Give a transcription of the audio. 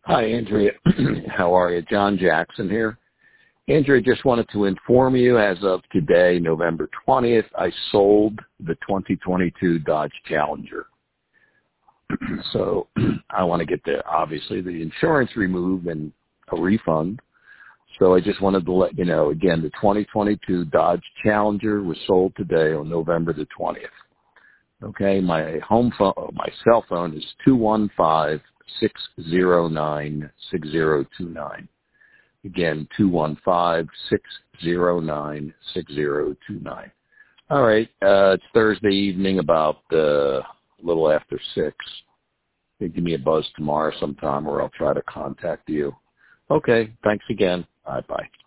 Hi, Andrea. How are you? John Jackson here. Andrea, just wanted to inform you as of today, November 20th, I sold the 2022 Dodge Challenger. So I want to get obviously the insurance removed and a refund. So I just wanted to let you know, again, the 2022 Dodge Challenger was sold today on November the 20th. Okay, my cell phone is 215-609-6029. Again, 215-609-6029. All right, it's Thursday evening, about a little after 6. Give me a buzz tomorrow sometime, or I'll try to contact you. Okay, thanks again. Bye-bye.